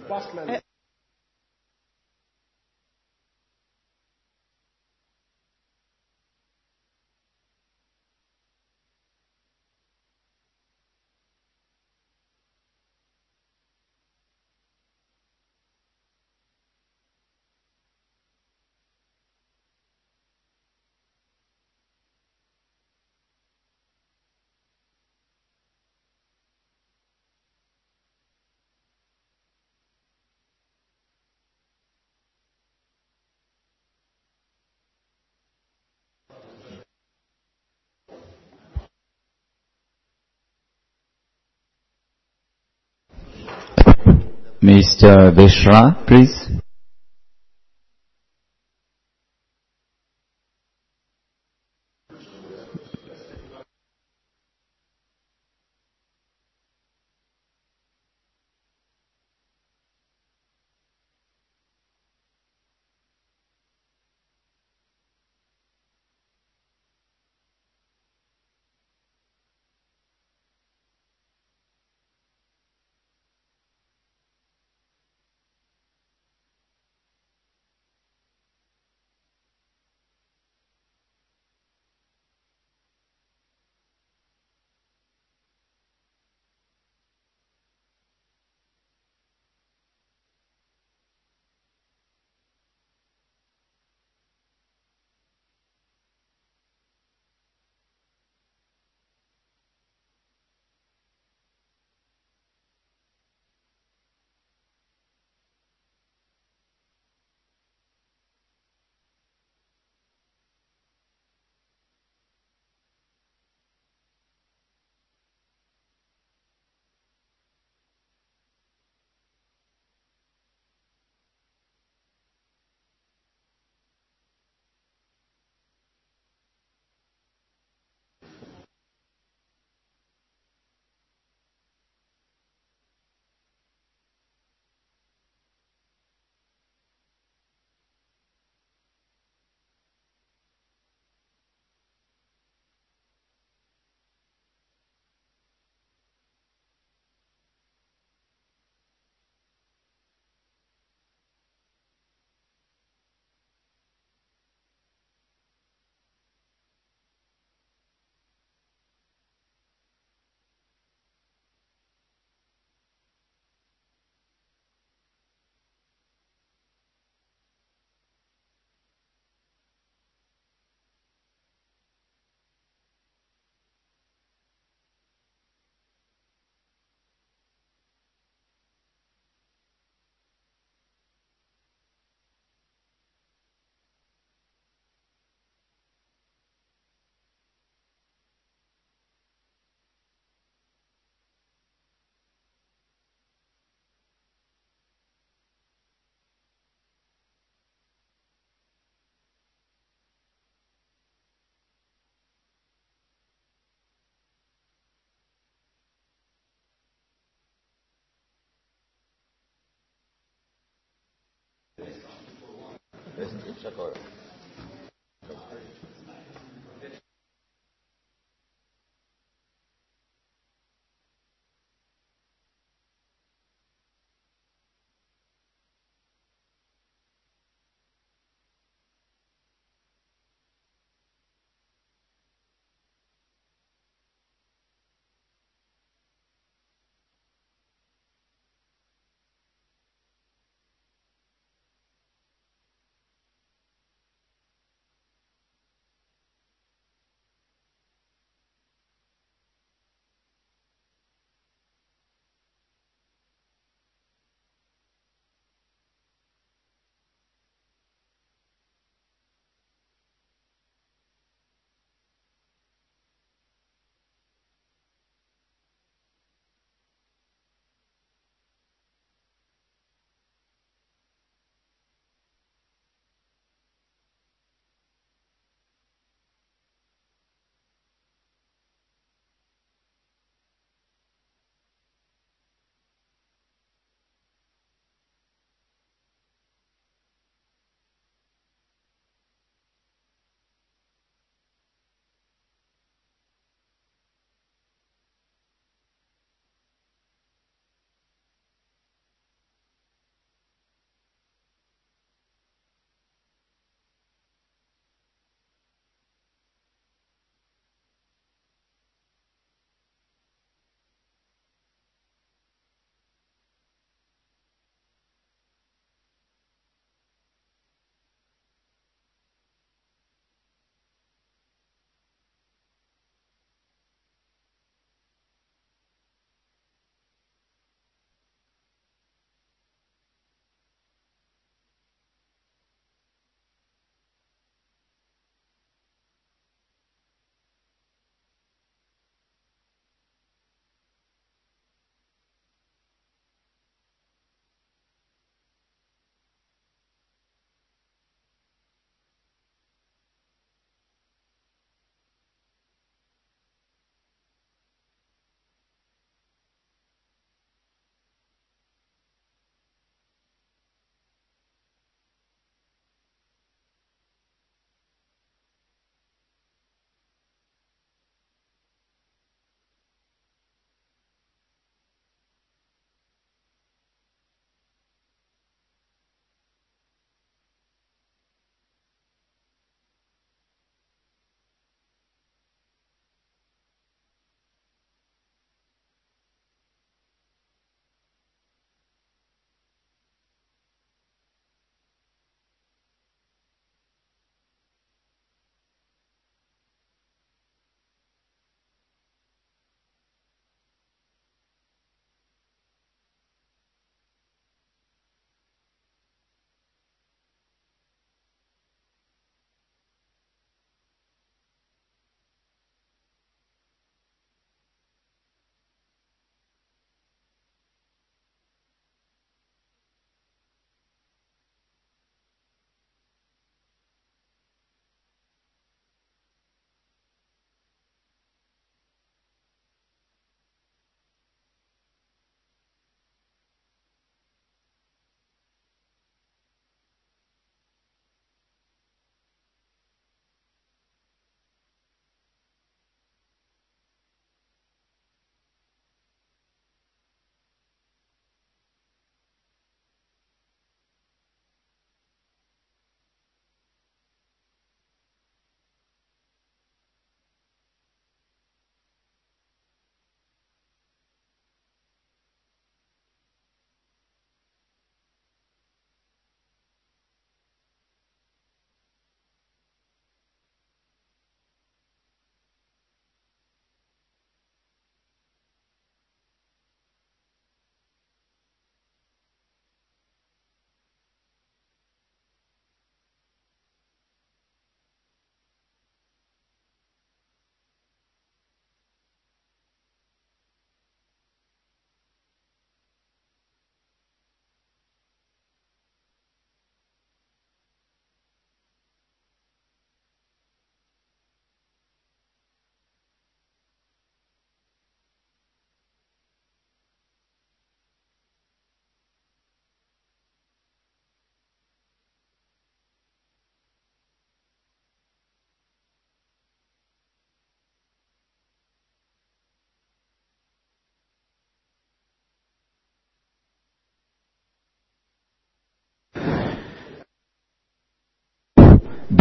Mr. Vishra, please.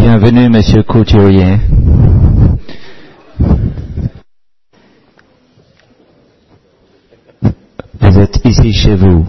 Bienvenue, Monsieur Couturier. Vous êtes ici chez vous.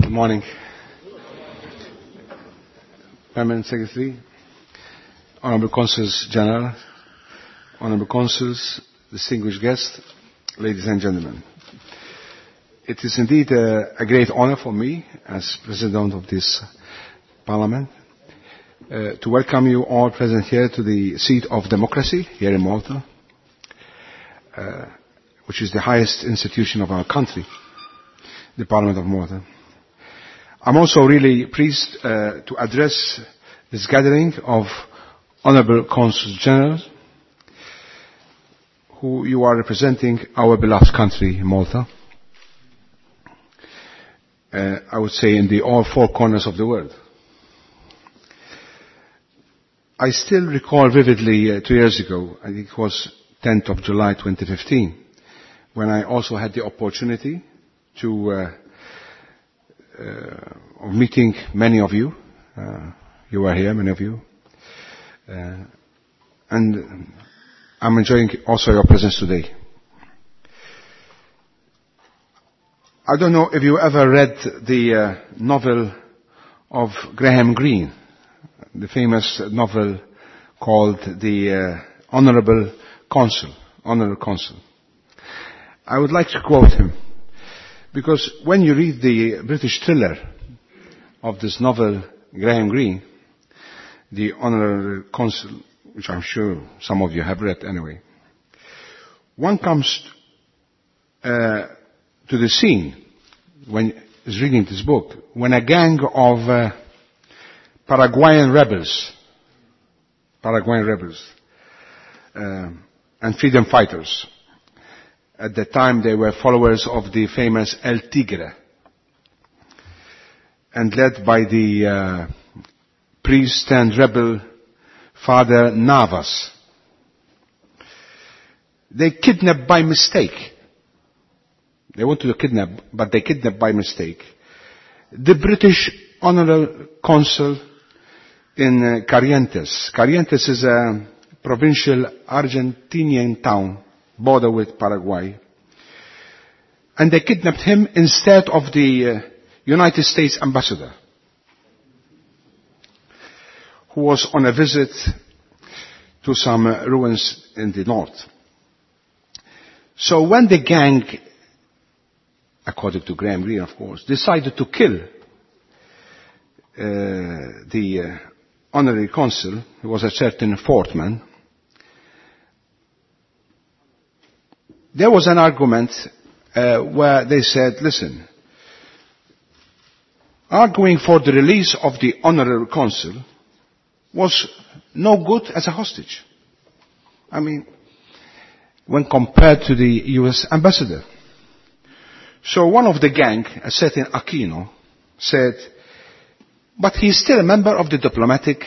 Good morning. Permanent Secretary, Honorable Consuls General, Honorable Consuls, distinguished guests, ladies and gentlemen. It is indeed a great honor for me, as President of this Parliament, to welcome you all present here to the seat of democracy here in Malta, which is the highest institution of our country, the Parliament of Malta. I'm also really pleased to address this gathering of Honorable Consuls General, who you are representing our beloved country, Malta. I would say in all four corners of the world. I still recall vividly 2 years ago, I think it was 10th of July 2015, when I also had the opportunity of meeting many of you. You were here, many of you. And I'm enjoying also your presence today. I don't know if you ever read the novel of Graham Greene, the famous novel called The Honourable Consul. I would like to quote him, because when you read the British thriller of this novel, Graham Greene, The Honourable Consul, which I'm sure some of you have read anyway, one comes to the scene when he's reading this book, when a gang of Paraguayan rebels and freedom fighters, at the time they were followers of the famous El Tigre, and led by the priest and rebel Father Navas. They kidnapped by mistake. They wanted to kidnap, but they kidnapped by mistake the British Honourable Consul in Corrientes. Corrientes is a provincial Argentinian town, border with Paraguay. And they kidnapped him instead of the United States ambassador, who was on a visit to some ruins in the north. So when the gang, according to Graham Greene of course, decided to kill the honorary consul, who was a certain Fortman, there was an argument where they said, listen, arguing for the release of the honorary consul was no good as a hostage. I mean, when compared to the US ambassador. So one of the gang, a certain Aquino, said, but he's still a member of the diplomatic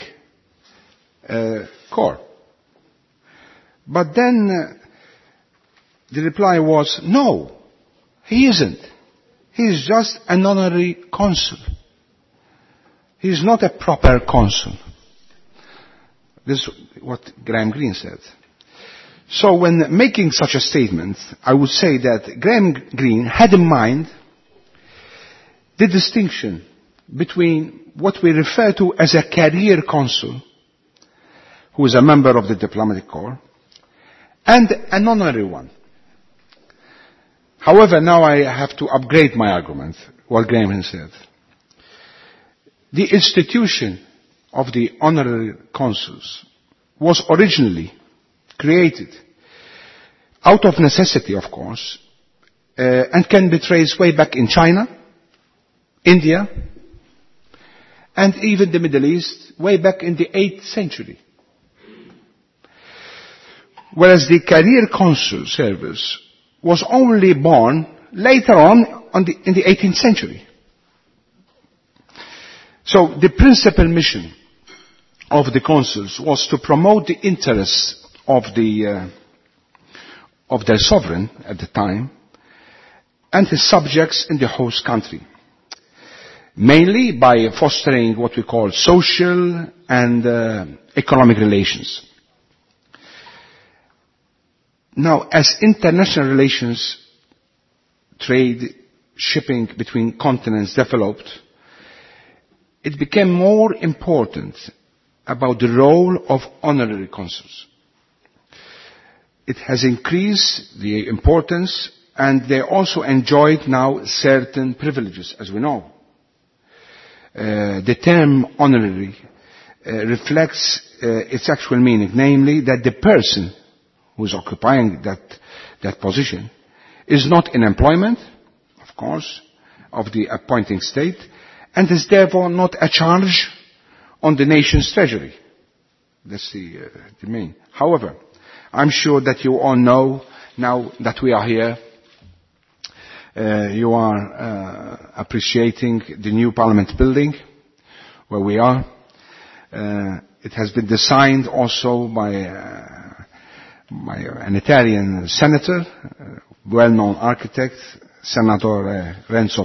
corps. But then the reply was, no, he isn't. He is just an honorary consul. He is not a proper consul. This is what Graham Greene said. So when making such a statement, I would say that Graham Greene had in mind the distinction between what we refer to as a career consul, who is a member of the diplomatic corps, and an honorary one. However, now I have to upgrade my argument, what Graham has said. The institution of the honorary consuls was originally created out of necessity, of course, and can be traced way back in China, India, and even the Middle East, way back in the 8th century. Whereas the career consul service was only born later on in the 18th century. So the principal mission of the consuls was to promote the interests of their sovereign at the time and his subjects in the host country, mainly by fostering what we call social and economic relations. Now, as international relations, trade, shipping between continents developed, it became more important about the role of honorary consuls. It has increased the importance, and they also enjoyed now certain privileges, as we know. The term honorary reflects its actual meaning, namely that the person who is occupying that position is not in employment, of course, of the appointing state, and is therefore not a charge on the nation's treasury. That's the main. However, I'm sure that you all know now that we are here, you are appreciating the new Parliament building where we are. It has been designed also by an Italian senator, well-known architect, Senator Renzo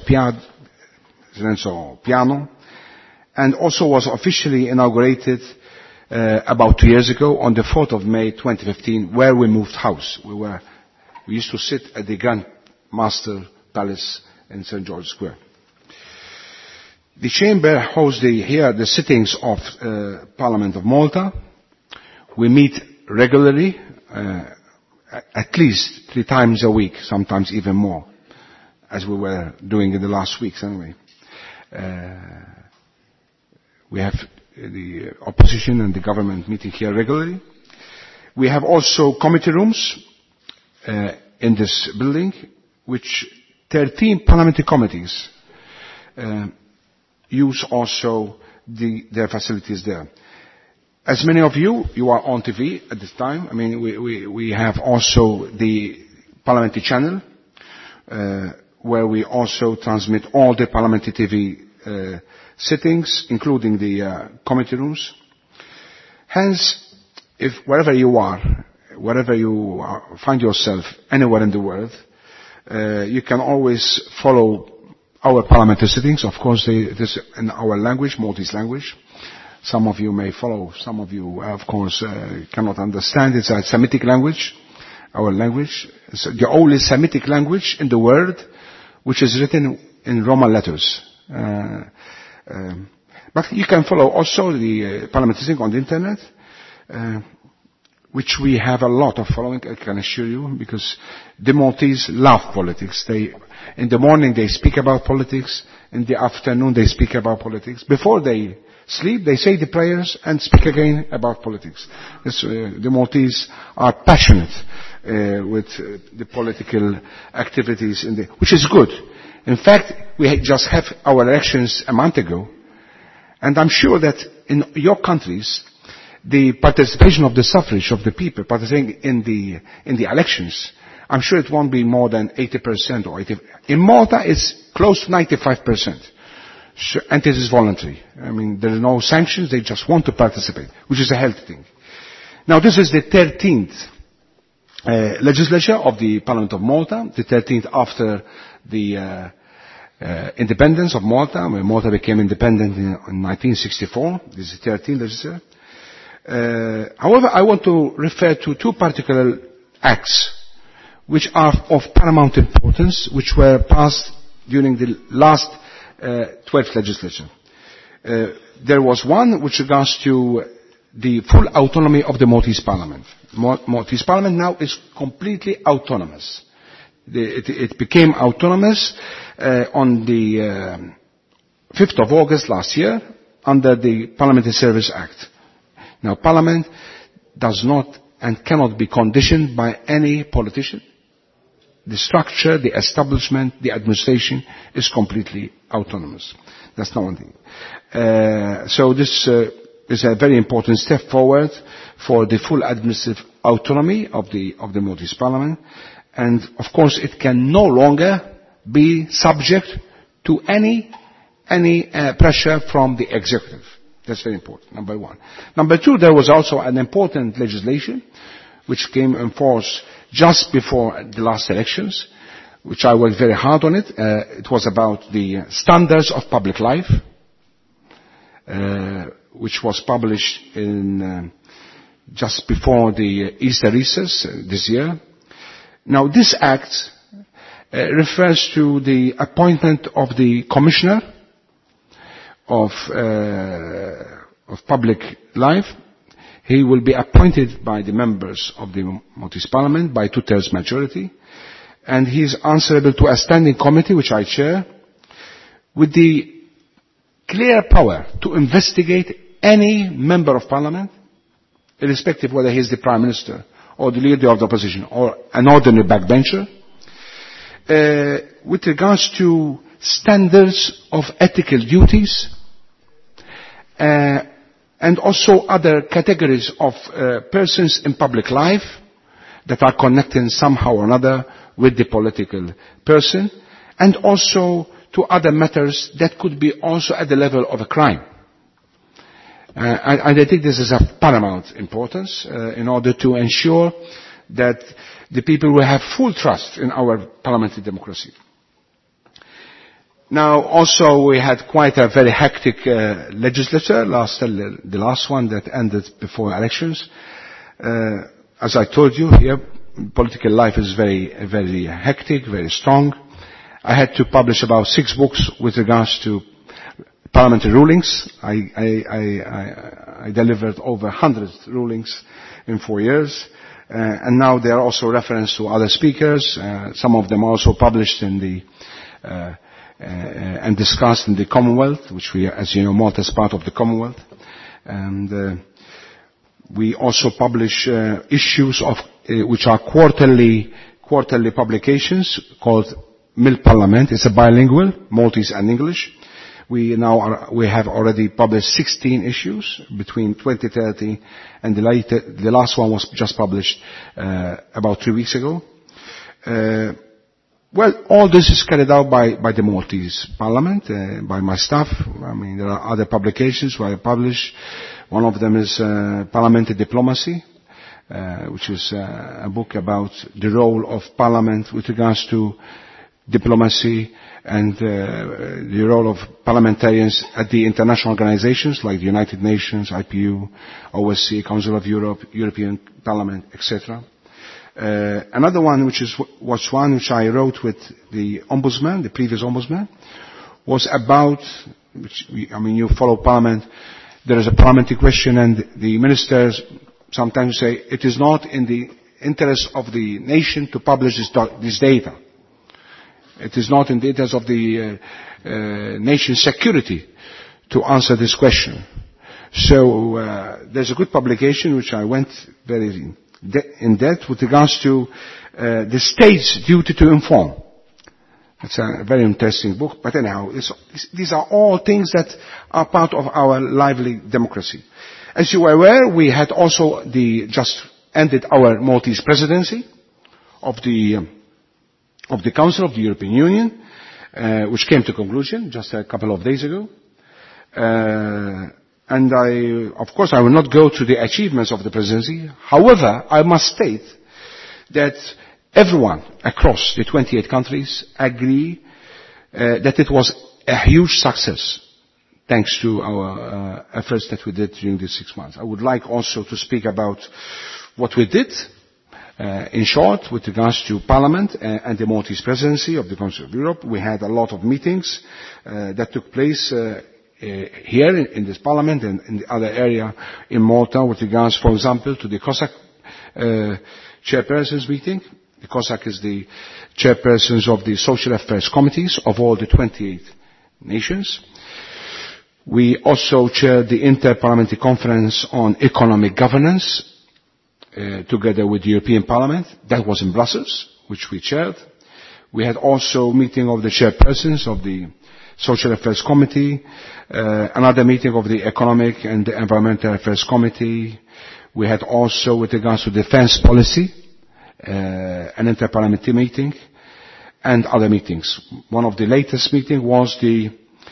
Piano, and also was officially inaugurated about 2 years ago on the 4th of May 2015, where we moved house. We used to sit at the Grand Master Palace in St. George's Square. The chamber hosts here the sittings of Parliament of Malta. We meet regularly, at least 3 times a week, sometimes even more, as we were doing in the last weeks anyway. We have the opposition and the government meeting here regularly. We have also committee rooms in this building, which 13 parliamentary committees use also their facilities there. As many of you are on TV at this time. I mean, we have also the parliamentary channel, where we also transmit all the parliamentary TV sittings, including the committee rooms. Hence, if wherever you find yourself anywhere in the world, you can always follow our parliamentary sittings. Of course, this in our language, Maltese language. Some of you may follow, some of you, of course, cannot understand. It's a Semitic language, our language. It's the only Semitic language in the world which is written in Roman letters. But you can follow also the parliamentary sitting on the internet, which we have a lot of following, I can assure you, because the Maltese love politics. In the morning they speak about politics, in the afternoon they speak about politics. Before they sleep, they say the prayers and speak again about politics. The Maltese are passionate with the political activities, which is good. In fact, we just have our elections a month ago, and I'm sure that in your countries, the participation of the suffrage of the people participating in the elections, I'm sure it won't be more than 80% or 80%. In Malta, it's close to 95%. And it is voluntary. I mean, there are no sanctions, they just want to participate, which is a healthy thing. Now, this is the 13th legislature of the Parliament of Malta, the 13th after the independence of Malta, when Malta became independent in 1964. This is the 13th legislature. However, I want to refer to 2 particular acts which are of paramount importance, which were passed during the last 12th legislature. There was one which regards to the full autonomy of the Maltese Parliament. Maltese Parliament now is completely autonomous. It became autonomous on the 5th of August last year under the Parliamentary Service Act. Now, Parliament does not and cannot be conditioned by any politician. The structure, the establishment, the administration is completely autonomous. That's not one thing. So this is a very important step forward for the full administrative autonomy of the Maltese Parliament. And of course it can no longer be subject to any pressure from the executive. That's very important, number 1. Number 2, there was also an important legislation which came in force just before the last elections, which I worked very hard on it. It was about the standards of public life, which was published in just before the Easter recess this year. Now, this act refers to the appointment of the Commissioner of Public Life. He will be appointed by the members of the Maltese Parliament by 2/3 majority, and he is answerable to a standing committee, which I chair, with the clear power to investigate any member of Parliament, irrespective whether he is the Prime Minister or the leader of the opposition or an ordinary backbencher, with regards to standards of ethical duties, and also other categories of persons in public life that are connected somehow or another with the political person, and also to other matters that could be also at the level of a crime. And I think this is of paramount importance in order to ensure that the people will have full trust in our parliamentary democracy. Now, also, we had quite a very hectic legislature, the last one that ended before elections. As I told you here, political life is very, very hectic, very strong. I had to publish about 6 books with regards to parliamentary rulings. I delivered over 100 rulings in 4 years. And now there are also reference to other speakers. Some of them are also published in the and discussed in the Commonwealth, which we, as you know, Malta is part of the Commonwealth. And we also publish issues of which are quarterly publications called Mil Parliament. It's a bilingual, Maltese and English. We have already published 16 issues between 2013 and the last one was just published about 3 weeks ago. Well, all this is carried out by the Maltese Parliament, by my staff. I mean, there are other publications where I publish. One of them is Parliamentary Diplomacy, which is a book about the role of Parliament with regards to diplomacy and the role of parliamentarians at the international organizations like the United Nations, IPU, OSCE, Council of Europe, European Parliament, etc. Another one, which I wrote with the Ombudsman, the previous Ombudsman, was about, you follow Parliament, there is a parliamentary question and the ministers sometimes say it is not in the interest of the nation to publish this data. It is not in the interest of the nation's security to answer this question. So there's a good publication which I went very in depth with regards to the state's duty to inform. It's a very interesting book, but anyhow, these are all things that are part of our lively democracy. As you are aware, we had also just ended our Maltese presidency of the Council of the European Union, which came to conclusion just a couple of days ago. And of course, I will not go to the achievements of the presidency. However, I must state that everyone across the 28 countries agree that it was a huge success, thanks to our efforts that we did during these 6 months. I would like also to speak about what we did. In short, with regards to Parliament and the Maltese presidency of the Council of Europe, we had a lot of meetings that took place here in this Parliament and in the other area in Malta with regards, for example, to the COSAC chairpersons meeting. The COSAC is the chairpersons of the social affairs committees of all the 28 nations. We also chaired the Inter-Parliamentary Conference on Economic Governance together with the European Parliament. That was in Brussels, which we chaired. We had also a meeting of the chairpersons of the Social Affairs Committee, another meeting of the Economic and the Environmental Affairs Committee. We had also, with regards to defense policy, an inter-parliamentary meeting and other meetings. One of the latest meetings was the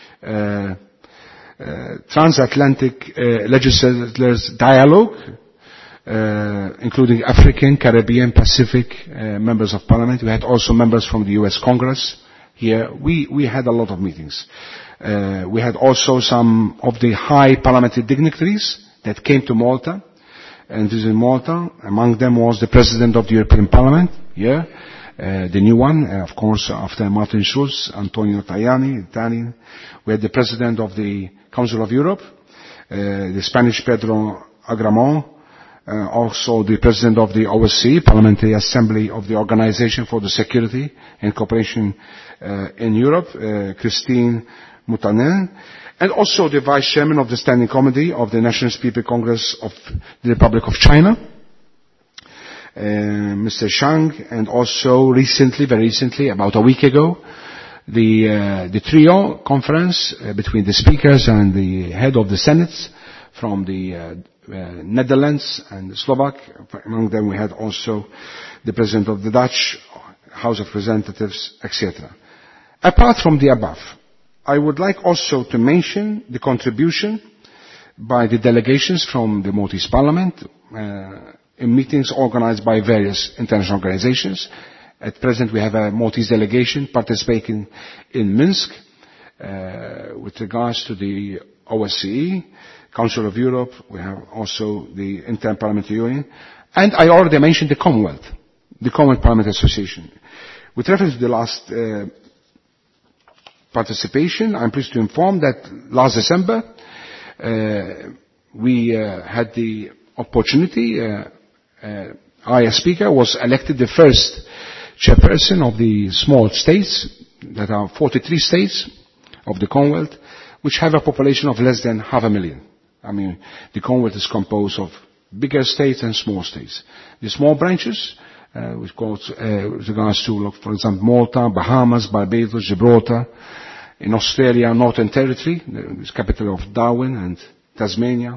Transatlantic Legislators Dialogue, including African, Caribbean, Pacific members of Parliament. We had also members from the US Congress here. We had a lot of meetings. We had also some of the high parliamentary dignitaries that came to Malta and visited Malta. Among them was the President of the European Parliament here, the new one, of course, after Martin Schulz, Antonio Tajani, Italian. We had the President of the Council of Europe, the Spanish Pedro Agramon, also the President of the OSCE, Parliamentary Assembly of the Organization for the Security and Cooperation in Europe, Christine Mutanen, and also the Vice Chairman of the Standing Committee of the Nationalist People Congress of the Republic of China, Mr. Shang, and also recently, very recently, about a week ago, the trio conference between the speakers and the head of the Senate from the Netherlands and Slovak. Among them we had also the President of the Dutch House of Representatives, etc. Apart from the above, I would like also to mention the contribution by the delegations from the Maltese Parliament in meetings organized by various international organizations. At present we have a Maltese delegation participating in Minsk with regards to the OSCE, Council of Europe. We have also the Inter-Parliamentary Union. And I already mentioned the Commonwealth Parliament Association. With reference to the last participation, I'm pleased to inform that last December we had the opportunity, I as Speaker was elected the first chairperson of the small states, that are 43 states of the Commonwealth, which have a population of less than 500,000. I mean, the Commonwealth is composed of bigger states and small states. The small branches, which goes with regards to, look, for example, Malta, Bahamas, Barbados, Gibraltar, in Australia, Northern Territory, the capital of Darwin and Tasmania,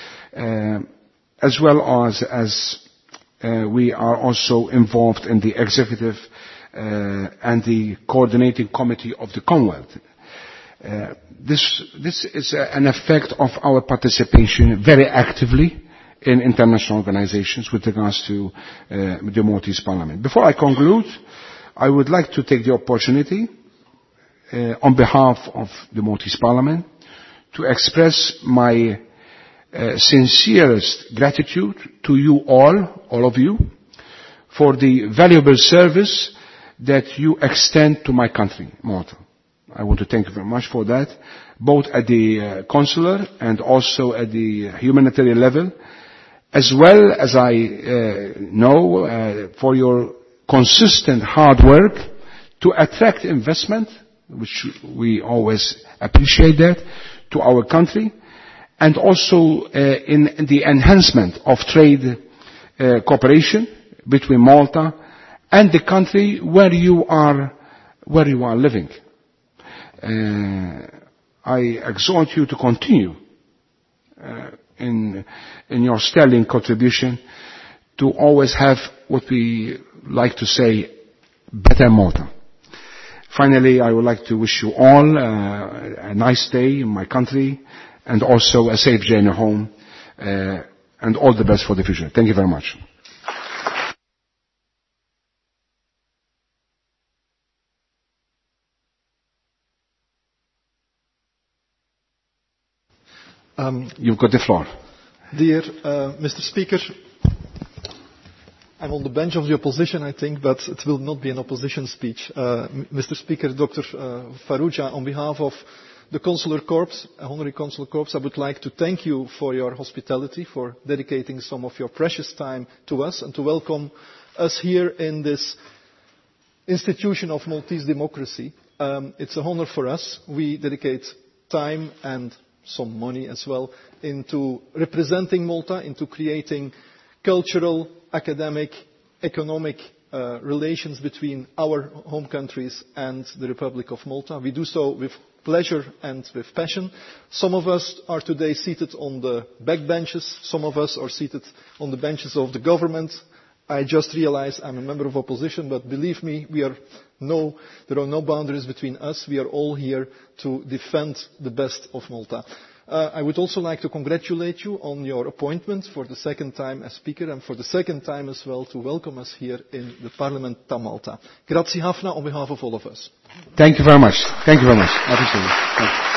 as well as we are also involved in the executive and the coordinating committee of the Commonwealth. This is an effect of our participation very actively in international organizations with regards to the Maltese Parliament. Before I conclude, I would like to take the opportunity on behalf of the Maltese Parliament to express my sincerest gratitude to you all of you, for the valuable service that you extend to my country, Malta. I want to thank you very much for that, both at the consular and also at the humanitarian level, as well as I know for your consistent hard work to attract investment, which we always appreciate that, to our country, and also in the enhancement of trade cooperation between Malta and the country where you are living. I exhort you to continue in your sterling contribution to always have what we like to say, better Malta. Finally, I would like to wish you all a nice day in my country, and also a safe journey home, and all the best for the future. Thank you very much. You've got the floor. Dear Mr. Speaker, I'm on the bench of the opposition, I think, but it will not be an opposition speech. Mr. Speaker, Dr. Farrugia, on behalf of the Consular Corps, Honorary Consular Corps, I would like to thank you for your hospitality, for dedicating some of your precious time to us, and to welcome us here in this institution of Maltese democracy. It's an honor for us. We dedicate time and some money as well into representing Malta, into creating cultural, academic, economic relations between our home countries and the Republic of Malta. We do so with pleasure and with passion. Some of us are today seated on the backbenches. Some of us are seated on the benches of the government. I just realized I'm a member of opposition, but believe me, there are no boundaries between us. We are all here to defend the best of Malta. I would also like to congratulate you on your appointment for the second time as Speaker, and for the second time as well to welcome us here in the Parliament of Malta. Grazie Hafna on behalf of all of us. Thank you very much. Thank you very much. I appreciate it. Thank you.